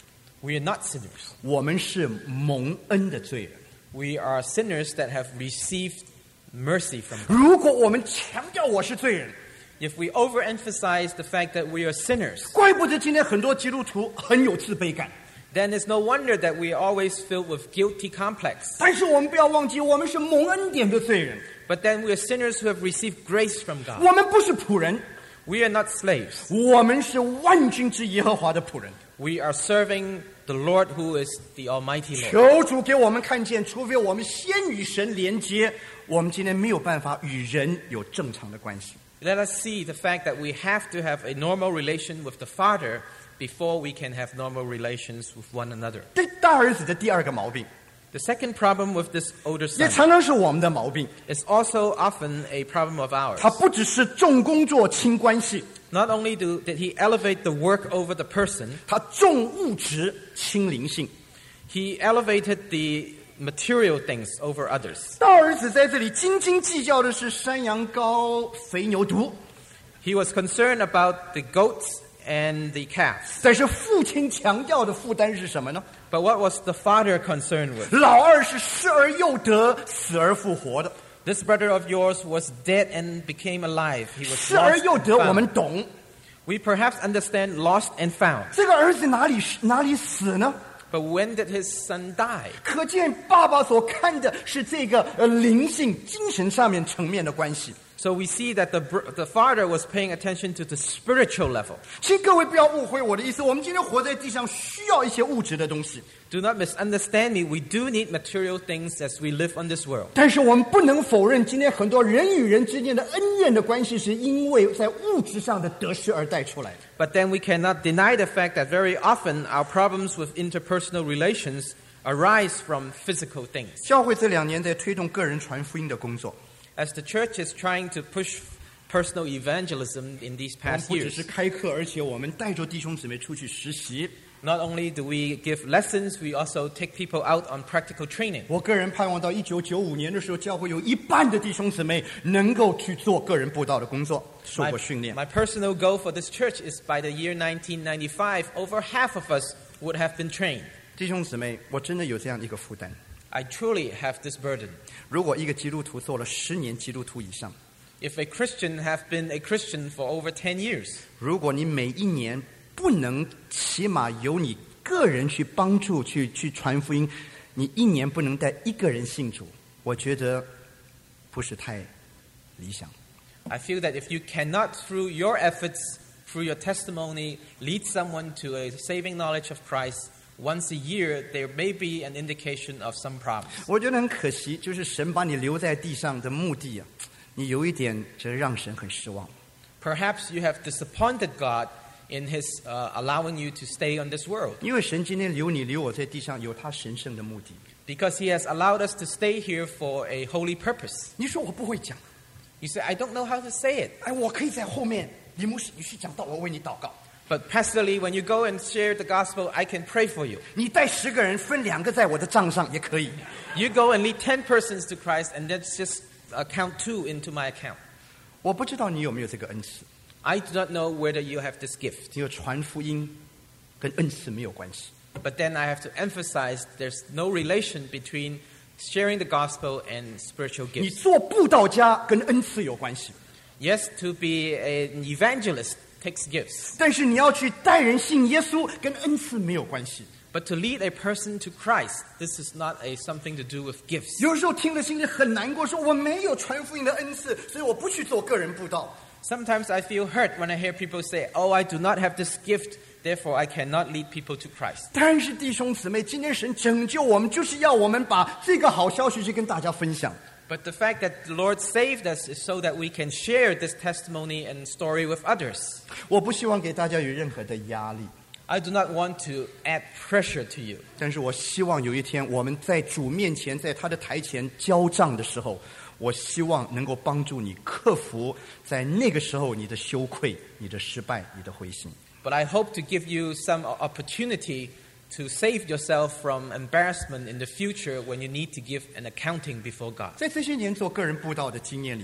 S2: We are not sinners.
S1: 我们是蒙恩的罪人。
S2: We are sinners that have received mercy from God.
S1: 如果我们强调我是罪人，
S2: If we overemphasize the fact that we are sinners,
S1: 怪不得今天很多基督徒很有自卑感。
S2: then it's no wonder that we are always filled with guilty complex.
S1: 但是我们不要忘记，我们是蒙恩典的罪人，
S2: But then we are sinners who have received grace from God.
S1: 我们不是仆人，
S2: We are not slaves.
S1: 我们是万军之耶和华的仆人。
S2: We are serving the Lord who is the Almighty Lord.
S1: 求主给我们看见，除非我们先与神连接，我们今天没有办法与人有正常的关系。
S2: Let us see the fact that we have to have a normal relation with the Father before we can have normal relations with one another.
S1: 这大儿子的第二个毛病，
S2: The second problem with this older
S1: 也
S2: son
S1: 常常是我们的毛病。
S2: is also often a problem of ours.
S1: 他不只是重工作轻关系，
S2: Not only did he elevate the work over the person,
S1: 他重物质轻灵性。
S2: he elevated the material things over others.
S1: 大儿子在这里斤斤计较的是山羊羔、肥牛犊，
S2: He was concerned about the goats and the calves.
S1: 但是父亲强调的负担是什么呢？
S2: But what was the father concerned with?
S1: 老二是失而又得，死而复活的。
S2: This brother of yours was dead and became alive. He was
S1: 失而
S2: lost
S1: 又
S2: and
S1: 得，我们
S2: found.
S1: 懂。
S2: We perhaps understand lost and found.
S1: 这个儿子哪里死呢？
S2: But when did his son die?
S1: 可见爸爸所看的是这个灵性、精神上面层面的关系。
S2: So we see that the father was paying attention to the spiritual level.
S1: 请各位不要误会我的意思，我们今天活在地上需要一些物质的东西，
S2: Do not misunderstand me. We do need material things as we live on this world.
S1: 但是我们不能否认，今天很多人与人之间的恩怨的关系，是因为在物质上的得失而带出来的。
S2: But then we cannot deny the fact that very often our problems with interpersonal relations arise from physical things.
S1: 教会这2年在推动个人传福音的工作，
S2: As the church is trying to push personal evangelism in these
S1: 我们
S2: past
S1: 不只是
S2: years,
S1: 开课，而且我们带着弟兄姊妹出去实习。
S2: not only do we give lessons, we also take people out on practical training.
S1: 我个人盼望到1995年的时候，教会有一半的弟兄姊妹能够去做个人布道的工作，受过训练。
S2: My personal goal for this church is by the year 1995, over half of us would have been trained.
S1: 弟兄姊妹，我真的有这样的一个负担。
S2: I truly have this burden.
S1: 如果一个基督徒做了10年基督徒以上，
S2: If a Christian have been a Christian for over 10 years,
S1: 如果你每一年不能起码由你个人去帮助去传福音，你一年不能带一个人信主，我觉得不是太理想。
S2: I feel that if you cannot, through your efforts, through your testimony, lead someone to a saving knowledge of Christ once a year, there may be an indication of some problems.
S1: 我觉得很可惜，就是神把你留在地上的目的啊，你有一点这让神很失望。
S2: Perhaps you have disappointed God in His allowing you to stay on this world,
S1: 因为神今天留我在地上，有他神圣的目的。
S2: because He has allowed us to stay here for a holy purpose.
S1: 你说我不会讲，
S2: You say, I don't know how to say it.
S1: 哎，我可以在后面，李牧师，你去讲道，我为你祷告。
S2: But Pastor Lee, when you go and share the gospel, I can pray for you.
S1: 你带10个人，分2个在我的账上也可以。
S2: You go and lead 10 persons to Christ, and let's just count 2 into my account.
S1: 我不知道你有没有这个恩赐，
S2: I do not know whether you have this gift.
S1: 只有传福音跟恩赐没有关系。
S2: But then I have to emphasize there's no relation between sharing the gospel and spiritual
S1: 你
S2: gifts.
S1: 做布道家跟恩赐有关系，
S2: Yes, to be an evangelist takes gifts.
S1: 但是你要去带人信耶稣，跟恩赐没有关系。
S2: But to lead a person to Christ, this is not something to do with gifts.
S1: 有时候听了心里很难过，说我没有传福音的恩赐，所以我不去做个人布道。
S2: Sometimes I feel hurt when I hear people say, oh, I do not have this gift, therefore I cannot lead people to Christ.
S1: 但是弟兄姊妹，今天神拯救我们，就是要我们把这个好消息去跟大家分享。
S2: But the fact that the Lord saved us is so that we can share this testimony and story with others.
S1: 我不希望给大家有任何的压力，
S2: I do not want to add pressure to you.
S1: 但是我希望有一天我们在主面前，在他的台前交账的时候，我希望能够帮助你克服在那个时候你的羞愧、你的失败、你的灰心。
S2: But I hope to give you some opportunity to save yourself from embarrassment in the future when you need to give an accounting before God.
S1: 在这些年做个人布道的经验里面，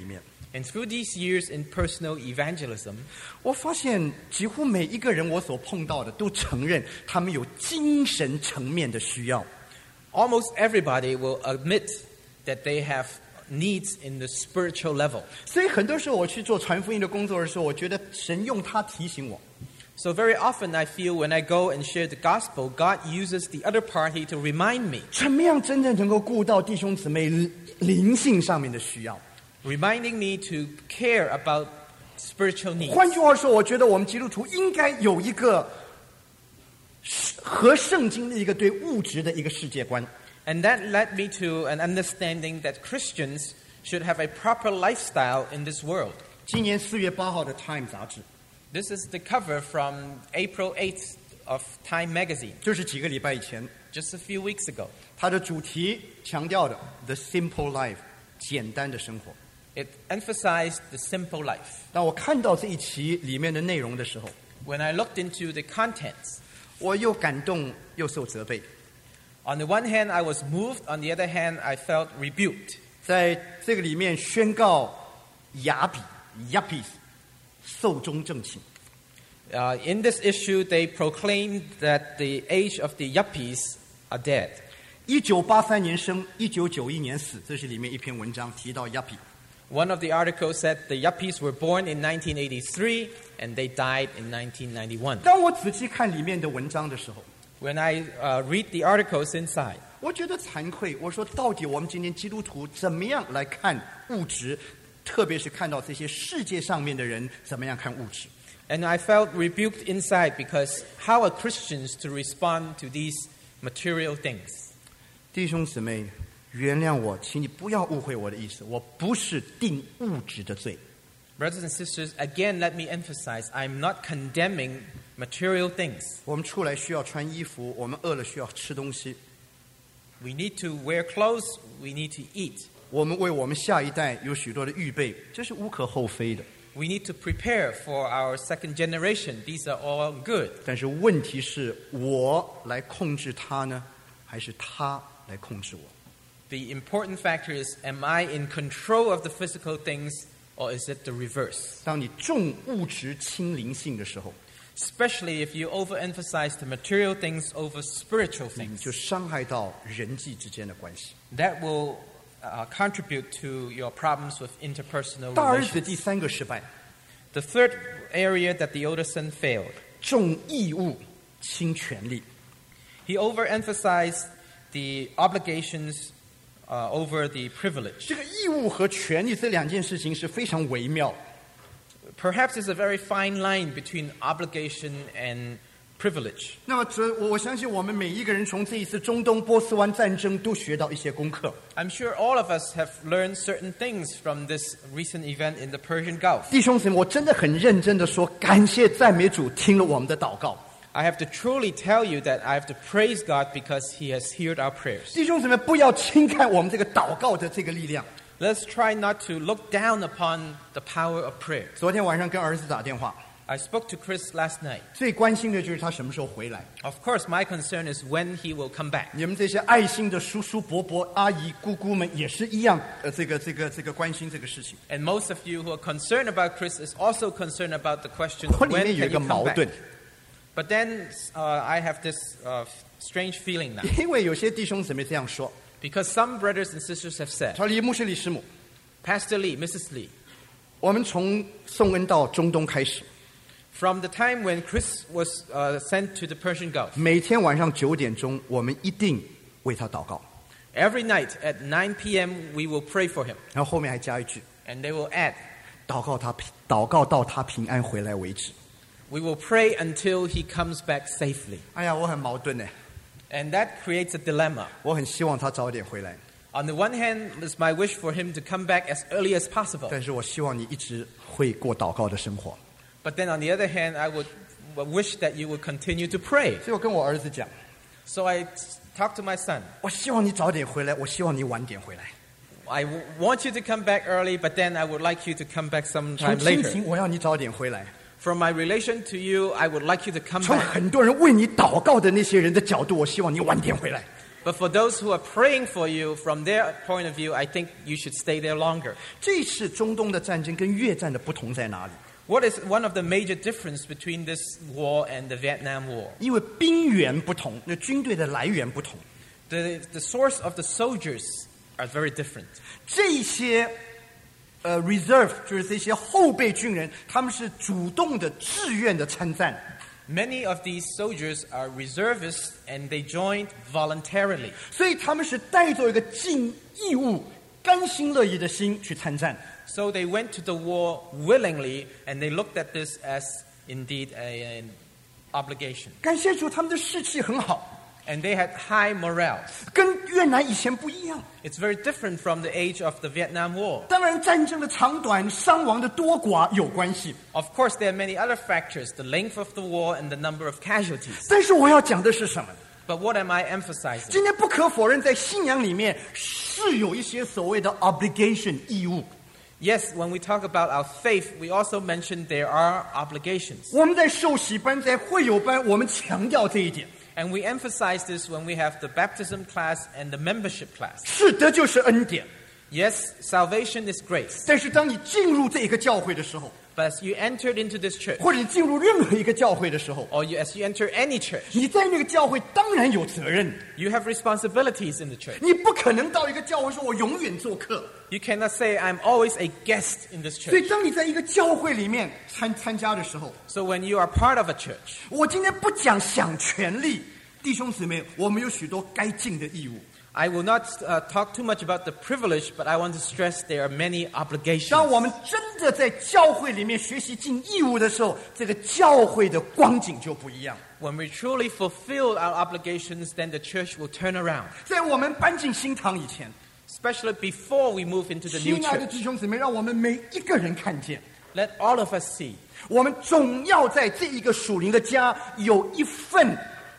S2: And through these years in personal evangelism,
S1: 我发现几乎每一个人我所碰到的都承认他们有精神层面的需要。
S2: almost everybody will admit that they have needs in the spiritual level.
S1: 所以很多时候我去做传福音的工作的时候，我觉得神用他提醒我。
S2: So very often I feel when I go and share the gospel, God uses the other party to remind me,
S1: 怎么样真正能够顾到弟兄姊妹灵性上面的需要？
S2: reminding me to care about spiritual needs.
S1: 换句话说，我觉得我们基督徒应该有一个和圣经的一个对物质的一个世界观。
S2: And that led me to an understanding that Christians should have a proper lifestyle in this world.
S1: 今年4月8号的《Time》杂志，
S2: This is the cover from April 8th of Time magazine,
S1: 就是几个礼拜以前，
S2: just a few weeks ago.
S1: 它的主题强调的 “The Simple Life”，简单的生活。
S2: It emphasized the simple life.
S1: 当我看到这一期里面的内容的时候，
S2: When I looked into the contents,
S1: 我又感动又受责备。
S2: on the one hand I was moved, on the other hand I felt rebuked.
S1: 在这个里面宣告雅比 （Yuppies） 寿终正寝。
S2: In this issue, they proclaimed that the age of the yuppies are dead.
S1: 1983年生，1991年死，这是里面一篇文章提到 Yuppie。
S2: One of the articles said the yuppies were born in 1983 and they died in 1991.
S1: 当我仔细看里面的文章的时候，
S2: When I read the articles inside,
S1: 我觉得惭愧。我说，到底我们今天基督徒怎么样来看物质？特别是看到这些世界上面的人怎么样看物质？
S2: and I felt rebuked inside because how are Christians to respond to these material things?
S1: 弟兄姊妹，原谅我，请你不要误会我的意思，我不是定物质的罪。
S2: Brothers and sisters, again, let me emphasize, I'm not condemning material things.
S1: 我们出来需要穿衣服，我们饿了需要吃东西，
S2: We need to wear clothes, we need to eat.
S1: 我们为我们下一代有许多的预备，这是无可厚非的。
S2: We need to prepare for our second generation. These are all good.
S1: 但是问题是我来控制他呢，还是他来控制我？
S2: The important factor is, am I in control of the physical things or is it the reverse?
S1: 当你重物质轻灵性的时候，
S2: Especially if you overemphasize the material things over spiritual
S1: 你
S2: things.
S1: 就伤害到人际之间的关系。
S2: That will contribute to your problems with interpersonal
S1: 大儿子
S2: relations.
S1: 第3个失败，
S2: The third area that the older son failed,
S1: 重义务轻权利。
S2: he overemphasized the obligations over the privilege.
S1: 这个义务和权利这两件事情是非常微妙。
S2: Perhaps there's a very fine line between obligation and privilege.
S1: 那么我相信我们每一个人从这一次中东波斯湾战争都学到一些功课。
S2: I'm sure all of us have learned certain things from this recent event in the Persian Gulf.
S1: 弟兄姊妹，我真的很认真的说，感谢赞美主听了我们的祷告。
S2: I have to truly tell you that I have to praise God because He has heard our prayers.
S1: 弟兄姊妹，不要轻看我们这个祷告的这个力量。
S2: Let's try not to look down upon the power of prayer.
S1: 昨天晚上跟儿子打电话，
S2: I spoke to Chris last night.
S1: 最关心的就是他什么时候回来。
S2: Of course, my concern is when he will come back.
S1: 你们这些爱心的叔叔伯伯、阿姨、姑姑们也是一样，这个关心这个事情。
S2: And most of you who are concerned about Chris is also concerned about the question,
S1: 我里
S2: when
S1: 面有
S2: can
S1: 一个
S2: you come
S1: 矛
S2: back?
S1: 盾，
S2: But then I have this strange feeling now.
S1: 因为有些弟兄姊妹这样说，
S2: Because some brothers and sisters have said,
S1: 他说李牧师、李师母，
S2: Pastor Lee, Mrs. Lee,
S1: 我们从宋恩到中东开始，
S2: from the time when Chris was sent to the Persian Gulf,
S1: 每天晚上9点钟，我们一定为他祷告。
S2: every night at 9 p.m. we will pray for him.
S1: 然后后面还加一句，
S2: And they will add,
S1: 祷告到他平安回来为止。
S2: we will pray until he comes back safely.
S1: 哎呀，我很矛盾呢，
S2: And that creates a dilemma.
S1: 我很希望他早点回来，
S2: On the one hand, it's my wish for him to come back as early as possible.
S1: 但是我希望你一直会过祷告的生活。
S2: But then on the other hand, I would wish that you would continue to pray.
S1: 所以我跟我儿子讲，
S2: So I talked to my son.
S1: 我希望你早点回来，我希望你晚点回来。
S2: I want you to come back early, but then I would like you to come back
S1: 从
S2: sometime
S1: 亲
S2: later.
S1: 情，我要你早点回来。
S2: From my relation to you, I would like you to come
S1: 从
S2: back.
S1: 很多人为你祷告的那些人的角度，我希望你晚点回来。
S2: But for those who are praying for you, from their point of view, I think you should stay there longer.
S1: 这次中东的战争跟越战的不同在哪里？
S2: What is one of the major difference between this war and the Vietnam War?
S1: 因为兵源不同，那军队的来源不同。
S2: The source of the soldiers are very different.
S1: 这些reserve 就是这些后备军人，他们是主动的、自愿的参战。
S2: Many of these soldiers are reservists and they joined voluntarily.
S1: 所以他们是带着一个尽义务、甘心乐意的心去参战。
S2: So they went to the war willingly and they looked at this as indeed an obligation.
S1: 感谢主，他们的士气很好，
S2: And they had high morale.
S1: 跟越南以前不一样。
S2: It's very different from the age of the Vietnam War.
S1: 当然，战争的长短、伤亡的多寡有关系。
S2: Of course, there are many other factors, the length of the war and the number of casualties.
S1: 但是我要讲的是什么？
S2: But what am I emphasizing?
S1: 今天不可否认，在信仰里面是有一些所谓的 obligation 义务。
S2: Yes, when we talk about our faith, we also mention there are obligations.
S1: 我们在受洗班、在会友班，我们强调这一点。
S2: And we emphasize this when we have the baptism class and the membership class.
S1: 是的，就是恩典。
S2: Yes, salvation is grace.
S1: 但是当你进入这一个教会的时候，
S2: But as you entered into this church,
S1: 或者你进入任何一个教会的时候，
S2: or as you enter any church,
S1: 你在那个教会当然有责任。
S2: you have responsibilities in the church.
S1: 你不可能到一个教会说我永远做客。
S2: You cannot say, I'm always a guest in this
S1: 所以
S2: church.
S1: 当你在一个教会里面参加的时候，
S2: So when you are part of a church,
S1: 我今天不讲享权利，弟兄姊妹，我们有许多该尽的义务。
S2: I will not talk too much about the privilege, but I want to stress there are many
S1: 当
S2: obligations.
S1: 我们真的在教会里面学习尽义务的时候，这个教会的光景就不一样。
S2: When we truly fulfill our obligations, then the church will turn around.
S1: 在我们搬进新堂以前，
S2: Especially before we move into the new
S1: 亲爱的
S2: church.
S1: 弟兄姊妹，让我们每一个人看见，
S2: Let all of us see.
S1: 我们总要在这一个属灵的家有一份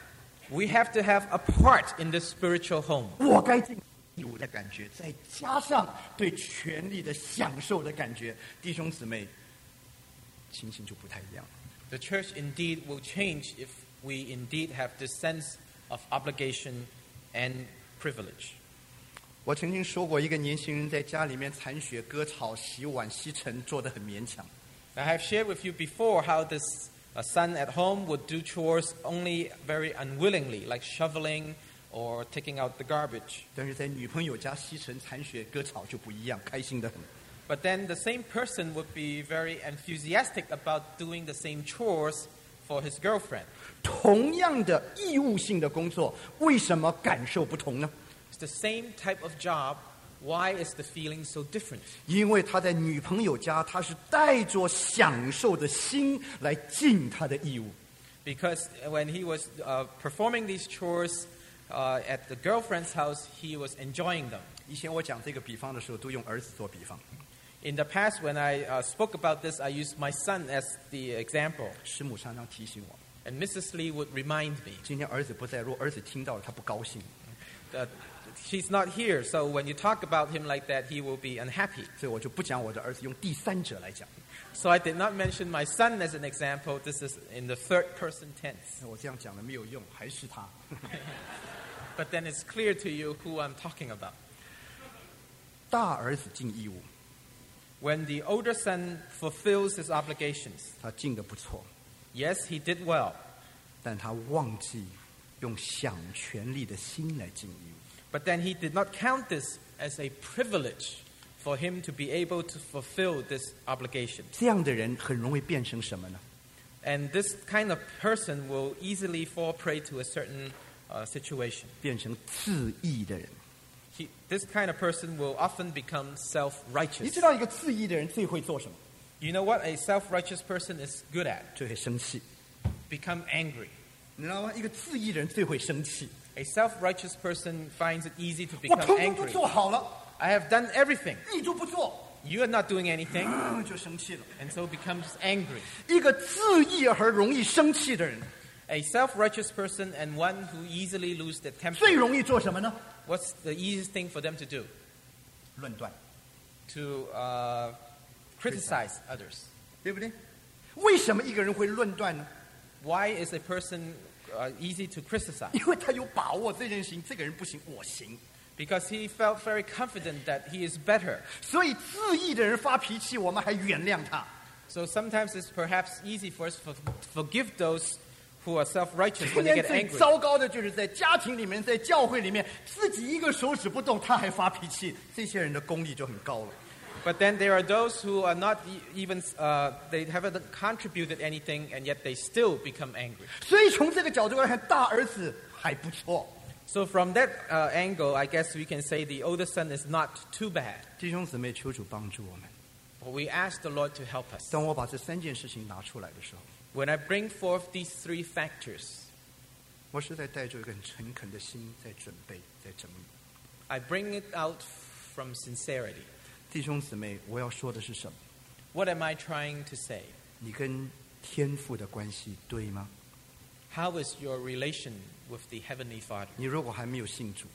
S2: We have to have a part in this spiritual home.
S1: 我该尽义务的感觉，再加上对权力的享受的感觉，弟兄姊妹，情形就不太一样。
S2: The church indeed will change if we indeed have this sense of obligation and privilege.
S1: 我曾经说过，一个年轻人在家里面铲雪、割草、洗碗、吸尘，做得很勉强。
S2: I have shared with you before how this son at home would do chores only very unwillingly, like shoveling or taking out the garbage.
S1: 但是在女朋友家吸尘、铲雪、割草就不一样，开心得很。
S2: But then the same person would be very enthusiastic about doing the same chores for his girlfriend.
S1: 同样的义务性的工作，为什么感受不同呢？
S2: It's the same type of job. Why is the feeling so different?
S1: 因为他在女朋友家，他是带着享受的心来尽他的义务。
S2: Because when he was performing these chores at the girlfriend's house, he was enjoying them.
S1: 以前我讲这个比方的时候，都用儿子做比方。
S2: In the past, when I spoke about this, I used my son as the example.
S1: 师母常常提醒我，
S2: And Mrs. Lee would remind me
S1: 今天儿子不在，如果儿子听到了，他不高兴，
S2: that he's not here. So when you talk about him like that, he will be unhappy.
S1: 所以我就不讲我的儿子，用第三者来讲。
S2: So I did not mention my son as an example. This is in the third person tense.
S1: 我这样讲了没有用，还是他。
S2: But then it's clear to you who I'm talking about.
S1: 大儿子尽义务，
S2: When the older son fulfills his obligations,
S1: 他尽得不错，
S2: yes, he did well.
S1: 但他忘记用享权力的心来尽义务。
S2: But then he did not count this as a privilege for him to be able to fulfill this obligation.
S1: 这样的人很容易变成什么呢？
S2: And this kind of person will easily fall prey to a certain situation.
S1: 变成自义的人。
S2: This kind of person will often become
S1: 你
S2: self-righteous.
S1: 知道一个自义的人最会做什么？
S2: You know what a self-righteous person is good at?
S1: 最会生气。
S2: Become angry.
S1: 你知道吗？一个自义的人最会生气。
S2: A self-righteous person finds it easy to
S1: 我
S2: become
S1: 通通都
S2: angry.
S1: 做好了，
S2: I have done everything.
S1: 你就不做，
S2: You are not doing anything,
S1: 就生气了。
S2: and so becomes angry.
S1: 一个自义而容易生气的人，
S2: A self-righteous person and one who easily lose their
S1: 最
S2: temper.
S1: 容易做什么呢？
S2: What's the easiest thing for them to do?
S1: 论断，
S2: To criticize others.
S1: 对不对？为什么一个人会论断呢？
S2: Why is a person easy to criticize
S1: 因为他有把握这件事情，这个人不行，我行。
S2: because he felt very confident that he is better.
S1: 所以自义的人发脾气，我们还原谅他。
S2: So sometimes it's perhaps easy for us to forgive those who are self-righteous
S1: 今
S2: when they
S1: 天
S2: get
S1: 最
S2: angry.
S1: 糟糕的就是在家庭里面，在教会里面，自己一个手指不动，他还发脾气，这些人的功力就很高了。
S2: But then there are those who are not even, they haven't contributed anything and yet they still become angry.
S1: 所以从这个角度来看，大儿子还不错。
S2: So from that angle, I guess we can say the older son is not too bad.
S1: 弟兄姊妹，求主帮助我们。
S2: But we ask the Lord to help us.
S1: 当我把这3件事情拿出来的时候，
S2: When I bring forth these 3 factors,
S1: 我是在带着一个很诚恳的心在准备，在整理。
S2: I bring it out from sincerity.
S1: 弟兄姊妹，我要说的是什么？
S2: What am I trying to say?
S1: 你跟天父的关系对吗？
S2: How is your relation with the Heavenly Father?
S1: 你如果还没有信主，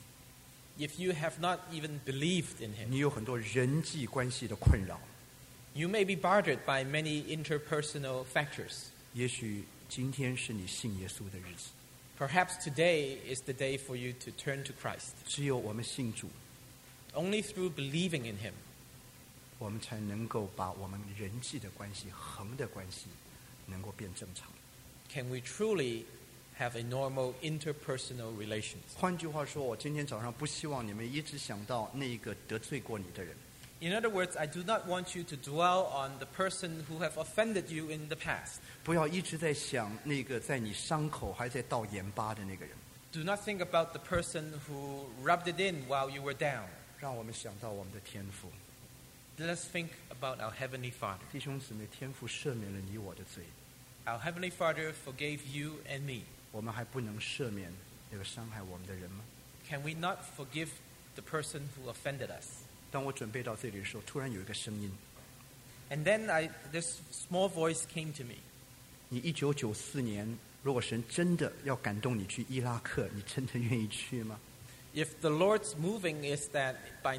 S2: If you have not even believed in Him,
S1: 你有很多人际关系的困扰，
S2: you may be bothered by many interpersonal factors.
S1: 也许今天是你信耶稣的日子。
S2: Perhaps today is the day for you to turn to Christ.
S1: 只有我们信主，
S2: Only through believing in Him,
S1: 我们才能够把我们人际的关系、横的关系，能够变正常。
S2: can we truly have a normal interpersonal relations.
S1: 换句话说，我今天早上不希望你们一直想到那一个得罪过你的人。
S2: In other words, I do not want you to dwell on the person who have offended you in the past.
S1: 不要一直在想那个在你伤口还在倒盐巴的那个人，
S2: Do not think about the person who rubbed it in while you were down.
S1: 让我们想到我们的天父。
S2: Let us think about our Heavenly Father.
S1: 弟兄姊妹，天父赦免了你我的罪，
S2: Our Heavenly Father forgave you and me.
S1: 我们还不能赦免那个伤害我们的人吗？
S2: Can we not forgive the person who offended us?
S1: 当我准备到这里的时候，突然有一个声音：
S2: And then this small voice came to me.
S1: 你1994年，如果神真的要感动你去伊拉克，你真的愿意去吗？
S2: If the Lord's moving is that by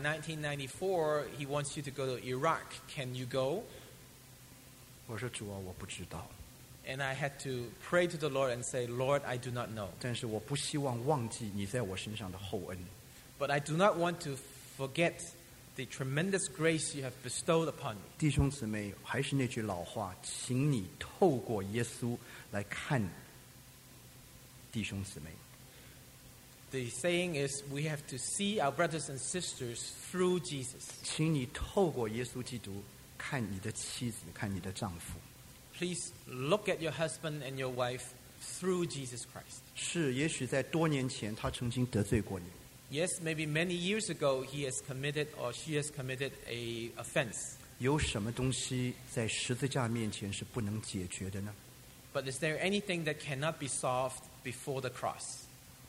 S2: 1994 He wants you to go to Iraq, can you go?
S1: 我说主啊，我不知道，
S2: And I had to pray to the Lord and say, Lord, I do not know.
S1: 但是我不希望忘记你在我身上的厚恩。
S2: But I do not want to forget the tremendous grace you have bestowed upon me.
S1: 弟兄姊妹，还是那句老话，请你透过耶稣来看弟兄姊妹。
S2: The saying is, we have to see our brothers and sisters through Jesus.
S1: 请你透过耶稣基督看你的妻子，看你的丈夫。
S2: Please look at your husband and your wife through Jesus Christ.
S1: 是，也许在多年前他曾经得罪过你，
S2: Yes, maybe many years ago he has committed or she has committed a offense.
S1: 有什么东西在十字架面前是不能解决的呢？
S2: But is there anything that cannot be solved before the cross?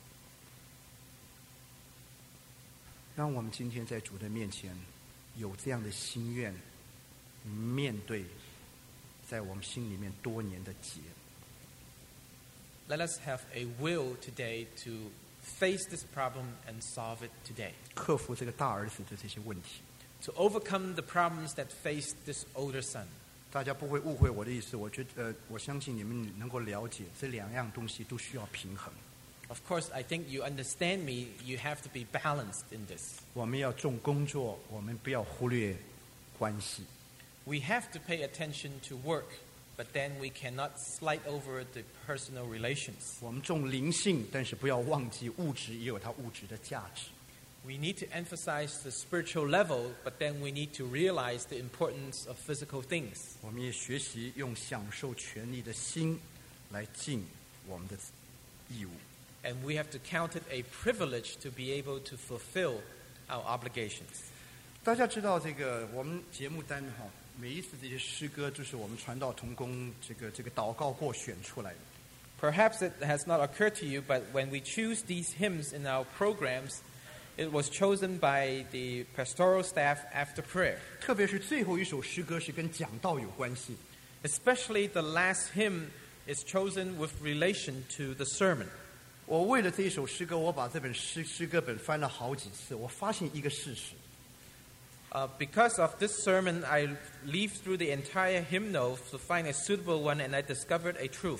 S1: 让我们今天在主的面前有这样的心愿，面对在我们心里面多年的结。
S2: Let us have a will today to face this problem and solve it today.
S1: 克服这个大儿子的这些问题。
S2: To overcome the problems that face this older son.
S1: 大家不会误会我的意思，我相信你们能够了解，这两样东西都需要平衡。
S2: Of course, I think you understand me. You have to be balanced in this.
S1: 我们要重工作，我们不要忽略关系。
S2: We have to pay attention to work, but then we cannot slide over the personal relations.
S1: 我们重灵性，但是不要忘记物质也有它物质的价值。
S2: We need to emphasize the spiritual level, but then we need to realize the importance of physical things.
S1: 我们也学习用享受权利的心来尽我们的义务。
S2: And we have to count it a privilege to be able to fulfill our obligations.
S1: 大家知道这个我们节目单哈，每一次这些诗歌就是我们传道同工这个祷告过选出来的。
S2: Perhaps it has not occurred to you, but when we choose these hymns in our programs, it was chosen by the pastoral staff after prayer.
S1: 特别是最后一首诗歌是跟讲道有关系。
S2: Especially the last hymn is chosen with relation to the sermon.
S1: 我为了这一首诗歌，我把这本诗歌本翻了好几次。我发现一个事实，
S2: Because of this sermon, I leafed through the entire hymnal to find a suitable one, and I discovered a truth.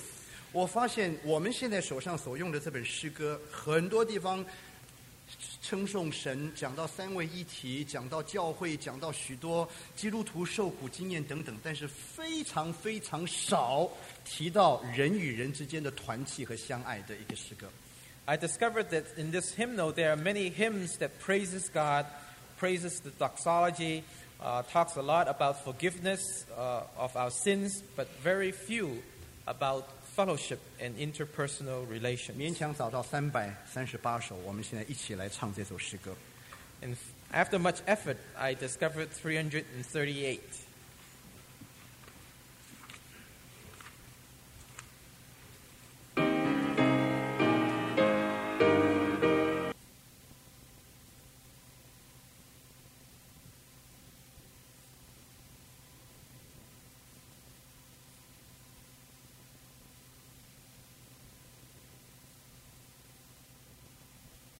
S1: 我发现我们现在手上所用的这本诗歌，很多地方称颂神，讲到三位一体，讲到教会，讲到许多基督徒受苦经验等等，但是非常非常少提到人与人之间的团契和相爱的一个诗歌。
S2: I discovered that in this hymnal there are many hymns that praises God, praises the doxology, talks a lot about forgiveness of our sins, but very few about fellowship and interpersonal
S1: 勉
S2: relations.
S1: 强找到338首，我们现在一起来唱这首诗歌。
S2: And after much effort, I discovered 338.